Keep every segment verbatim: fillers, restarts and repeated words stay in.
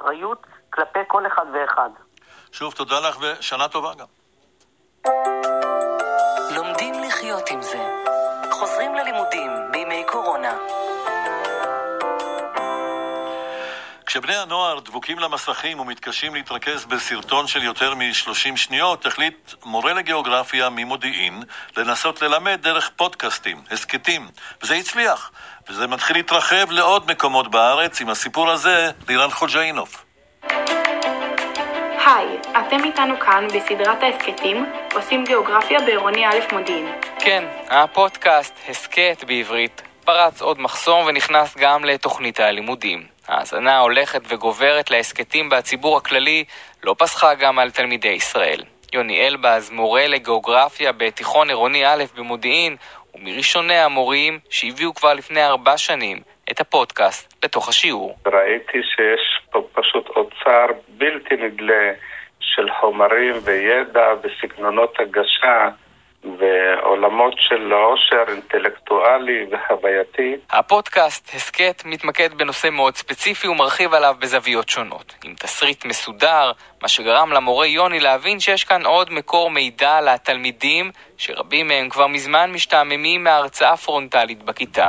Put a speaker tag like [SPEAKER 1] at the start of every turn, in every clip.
[SPEAKER 1] באחריות כלפי כל אחד ואחד.
[SPEAKER 2] שוב, תודה לך ושנה טובה גם.
[SPEAKER 3] לומדים לחיות עם זה. חוזרים ללימודים בימי קורונה.
[SPEAKER 2] כשבני הנוער דבוקים למסכים ומתקשים להתרכז בסרטון של יותר מ-שלושים שניות, החליט מורה לגיאוגרפיה ממודיעין לנסות ללמד דרך פודקאסטים, הסקטים, וזה הצליח, וזה מתחיל להתרחב לעוד מקומות בארץ. עם הסיפור הזה, לירן חוג'אינוף.
[SPEAKER 4] היי, אתם איתנו כאן בסדרת ההסקטים, עושים גיאוגרפיה בעירוני א' מודיעין.
[SPEAKER 5] כן, הפודקאסט הסקט בעברית פרץ עוד מחסום ונכנס גם לתוכנית הלימודים. ההאזנה הולכת וגוברת להסקטים בציבור הכללי לא פסחה גם על תלמידי ישראל. יוני אלבז, מורה לגיאוגרפיה בתיכון עירוני א' במודיעין, ומראשוני המורים שהביאו כבר לפני ארבע שנים את הפודקאסט לתוך השיעור.
[SPEAKER 6] ראיתי שיש פה פשוט אוצר בלתי נדלה של חומרים וידע וסגנונות הגשה ועולמות של עושר אינטלקטואלי וחווייתי.
[SPEAKER 5] הפודקאסט הסקט מתמקד בנושא מאוד ספציפי ומרחיב עליו בזוויות שונות, עם תסריט מסודר, מה שגרם למורה יוני להבין שיש כאן עוד מקור מידע לתלמידים שרבים מהם כבר מזמן משתעממים מההרצאה פרונטלית בכיתה.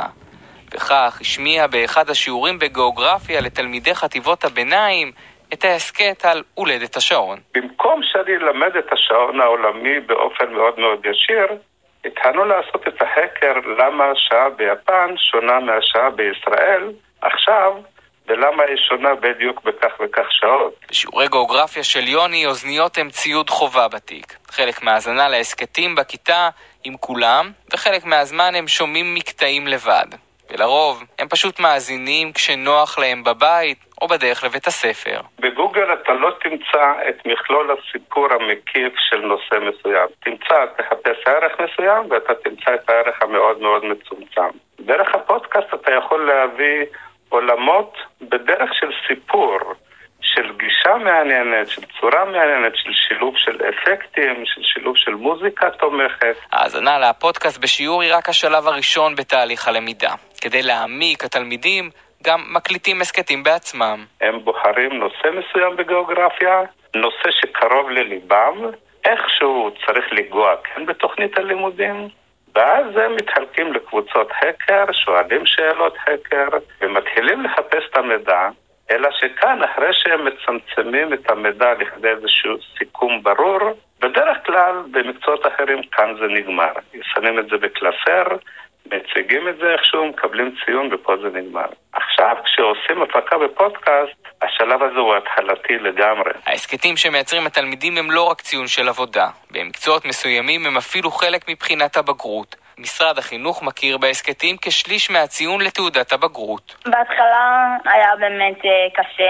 [SPEAKER 5] וכך השמיע באחד השיעורים בגיאוגרפיה לתלמידי חטיבות הביניים את ההסקט על הולדת השעון.
[SPEAKER 6] במקום שאני למד את השעון העולמי באופן מאוד מאוד ישיר, התחלנו לעשות את החקר למה השעה ביפן שונה מהשעה בישראל עכשיו, ולמה היא שונה בדיוק בכך וכך שעות.
[SPEAKER 5] בשיעורי גיאוגרפיה של יוני, אוזניות הם ציוד חובה בתיק. חלק מהאזנה להסקטים בכיתה עם כולם, וחלק מהזמן הם שומעים מקטעים לבד. ולרוב הם פשוט מאזינים כשנוח להם בבית או בדרך לבית הספר.
[SPEAKER 6] בגוגל אתה לא תמצא את מכלול הסיפור המקיף של נושא מסוים. תמצא, תחפש ערך מסוים ואתה תמצא את הערך המאוד מאוד מצומצם. דרך הפודקאסט אתה יכול להביא עולמות בדרך של סיפור, של גישה מעניינת, של צורה מעניינת, של שילוב של אפקטים, של שילוב של מוזיקה תומכת.
[SPEAKER 5] ההאזנה לפודקאסט בשיעור היא רק השלב הראשון בתהליך הלמידה. כדי להעמיק, התלמידים גם מקליטים הסקטים בעצמם.
[SPEAKER 6] הם בוחרים נושא מסוים בגיאוגרפיה, נושא שקרוב לליבם, איכשהו צריך לגוע כן בתוכנית הלימודים, ואז הם מתחלקים לקבוצות חקר, שואלים שאלות חקר, ומתחילים לחפש את המידע, אלא שכאן, אחרי שהם מצמצמים את המידע לכדי איזשהו סיכום ברור, בדרך כלל במקצועות אחרים כאן זה נגמר. שמים את זה בקלסר, מציגים את זה איכשהו, מקבלים ציון ופה זה נגמר. עכשיו, כשעושים הפקה בפודקאסט, השלב הזה הוא התחלתי לגמרי.
[SPEAKER 5] ההסקטים שמייצרים התלמידים הם לא רק ציון של עבודה. במקצועות מסוימים הם אפילו חלק מבחינת הבגרות. משרד החינוך מכיר בהסקטים כשליש מהציון לתעודת הבגרות.
[SPEAKER 7] בהתחלה היה באמת קשה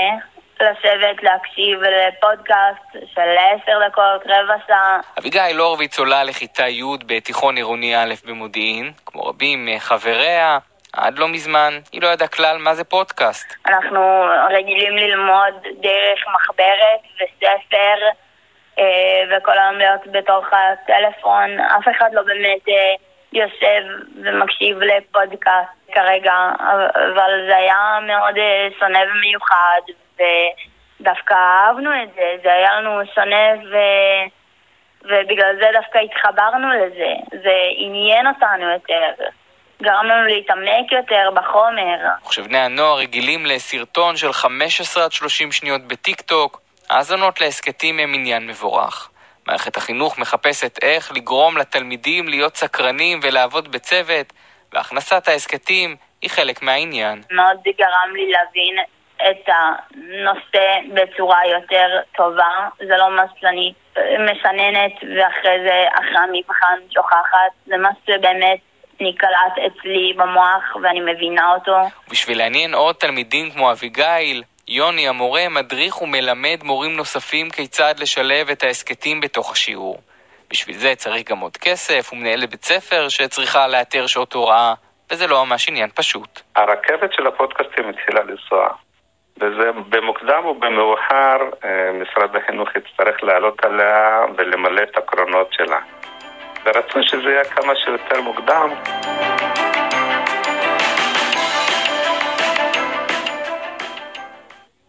[SPEAKER 7] לשבת, להקשיב לפודקאסט של עשר דקות, רבע שעה.
[SPEAKER 5] אביגיל הורוביץ עולה לכיתה י' בתיכון עירוני א' במודיעין, כמו רבים מחבריה. עד לא מזמן היא לא ידעה כלל מה זה פודקאסט.
[SPEAKER 7] אנחנו רגילים ללמוד דרך מחברת וספר וכל היום להיות בתוך הטלפון. אף אחד לא באמת יושב ומקשיב לפודקאסט כרגע, אבל זה היה מאוד שונה ומיוחד, ודווקא אהבנו את זה. זה היה לנו שונה ו... ובגלל זה דווקא התחברנו לזה. זה עניין אותנו יותר, גרם לנו להתעמק יותר בחומר.
[SPEAKER 5] עכשיו בני הנוער רגילים לסרטון של חמש עשרה עד שלושים שניות בטיק טוק. האזנות להסקטים הם עניין מבורך. מערכת החינוך מחפשת איך לגרום לתלמידים להיות סקרנים ולעבוד בצוות, והכנסת ההסקטים היא חלק מהעניין.
[SPEAKER 7] מאוד גרם לי להבין את הנושא בצורה יותר טובה. זה לא מה שאני משננת ואחרי זה אחרי המבחן שוכחת. זה מה שבאמת נקלט אצלי במוח ואני מבינה אותו.
[SPEAKER 5] בשביל לעניין עוד תלמידים כמו אביגיל, יוני המורה מדריך ומלמד מורים נוספים כיצד לשלב את ההסקטים בתוך השיעור. בשביל זה צריך גם עוד כסף ומנהלת בית ספר שצריכה לאתר שעות הוראה, וזה לא ממש עניין פשוט.
[SPEAKER 6] הרכבת של הפודקאסטים התחילה לנסוע, וזה במוקדם ובמאוחר משרד החינוך יצטרך לעלות עליה ולמלא את הקרונות שלה. ורצו שזה יהיה כמה שיותר מוקדם.